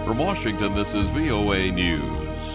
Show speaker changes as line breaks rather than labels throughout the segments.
From Washington, this is VOA News.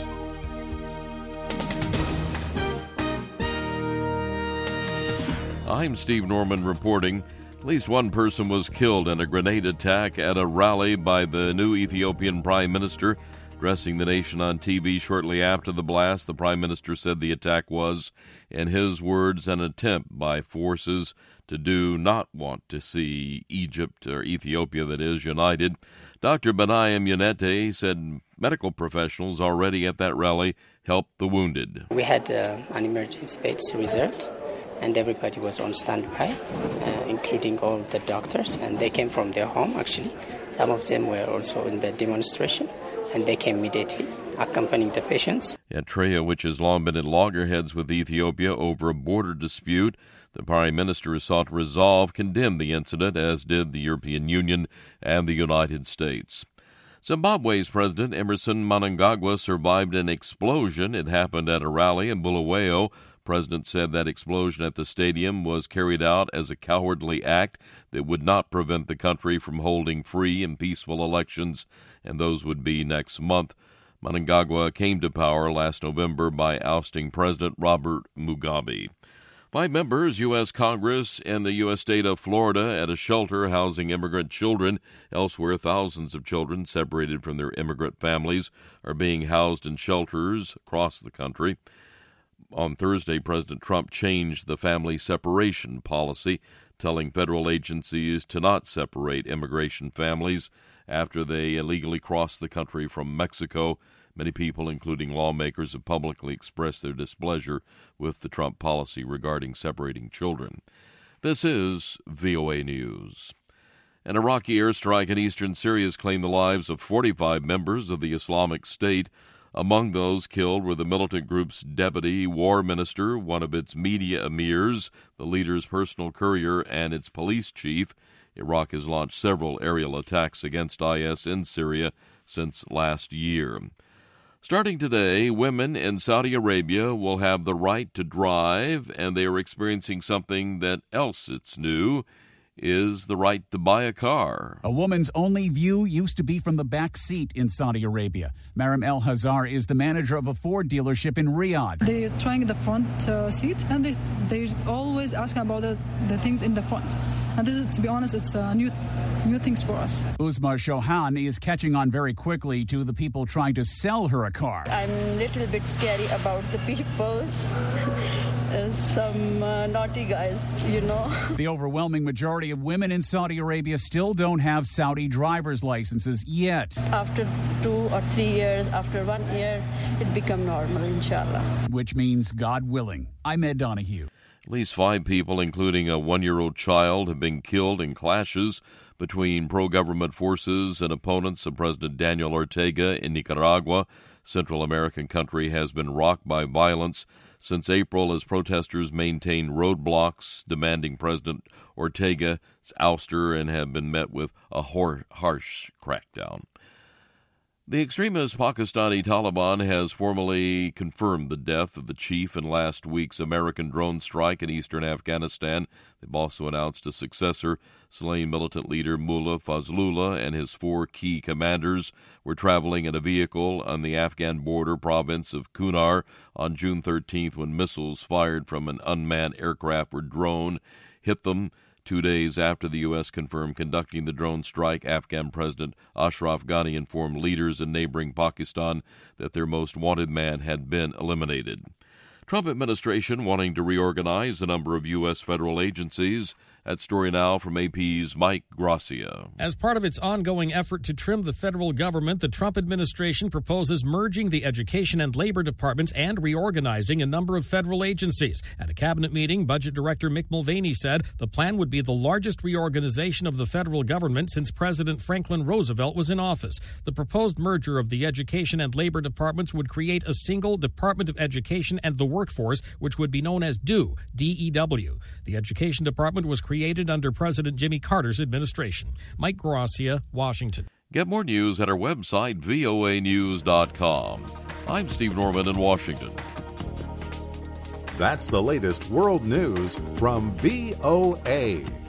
I'm Steve Norman reporting. At least one person was killed in a grenade attack at a rally by the new Ethiopian Prime Minister. Addressing the nation on TV shortly after the blast, the Prime Minister said the attack was, in his words, an attempt by forces to do not want to see Egypt, or Ethiopia that is, united. Dr. Benayim Yunete said medical professionals already at that rally helped the wounded.
We had an emergency beds reserved, and everybody was on standby, including all the doctors, and they came from their home, actually. Some of them were also in the demonstration, and they came immediately, accompanying the patients.
Eritrea, which has long been at loggerheads with Ethiopia over a border dispute, the Prime Minister has sought to resolve, condemned the incident, as did the European Union and the United States. Zimbabwe's President Emmerson Mnangagwa survived an explosion. It happened at a rally in Bulawayo. President said that explosion at the stadium was carried out as a cowardly act that would not prevent the country from holding free and peaceful elections, and those would be next month. Mnangagwa came to power last November by ousting President Robert Mugabe. 5 members, U.S. Congress and the U.S. state of Florida at a shelter housing immigrant children. Elsewhere, thousands of children separated from their immigrant families are being housed in shelters across the country. On Thursday, President Trump changed the family separation policy, telling federal agencies to not separate immigration families after they illegally crossed the country from Mexico. Many people, including lawmakers, have publicly expressed their displeasure with the Trump policy regarding separating children. This is VOA News. An Iraqi airstrike in eastern Syria has claimed the lives of 45 members of the Islamic State. Among those killed were the militant group's deputy war minister, one of its media emirs, the leader's personal courier, and its police chief. Iraq has launched several aerial attacks against IS in Syria since last year. Starting today, women in Saudi Arabia will have the right to drive, and they are experiencing something that else it's new, is the right to buy a car.
A woman's only view used to be from the back seat in Saudi Arabia. Maram El Hazar is the manager of a Ford dealership in Riyadh.
They're trying the front seat, and they're always asking about the things in the front. And this is, to be honest, it's new things for us.
Uzma Shohan is catching on very quickly to the people trying to sell her a car.
I'm a little bit scary about the people. Some naughty guys, you know.
The overwhelming majority of women in Saudi Arabia still don't have Saudi driver's licenses yet.
After 2 or 3 years, after 1 year, it become normal, inshallah.
Which means, God willing. I'm Ed Donahue.
At least 5 people, including a 1-year-old child, have been killed in clashes between pro-government forces and opponents of President Daniel Ortega in Nicaragua. Central American country has been rocked by violence since April as protesters maintain roadblocks demanding President Ortega's ouster and have been met with a harsh crackdown. The extremist Pakistani Taliban has formally confirmed the death of the chief in last week's American drone strike in eastern Afghanistan. They've also announced a successor. Slain militant leader Mullah Fazlullah and his 4 key commanders were traveling in a vehicle on the Afghan border province of Kunar on June 13th when missiles fired from an unmanned aircraft or drone hit them. 2 days after the U.S. confirmed conducting the drone strike, Afghan President Ashraf Ghani informed leaders in neighboring Pakistan that their most wanted man had been eliminated. Trump administration wanting to reorganize a number of U.S. federal agencies. That story now from AP's Mike Gracia.
As part of its ongoing effort to trim the federal government, the Trump administration proposes merging the Education and Labor Departments and reorganizing a number of federal agencies. At a cabinet meeting, Budget Director Mick Mulvaney said the plan would be the largest reorganization of the federal government since President Franklin Roosevelt was in office. The proposed merger of the Education and Labor Departments would create a single Department of Education and the Workforce, which would be known as DEW, D-E-W. The Education Department was created under President Jimmy Carter's administration. Mike Gracia, Washington.
Get more news at our website, voanews.com. I'm Steve Norman in Washington.
That's the latest world news from VOA.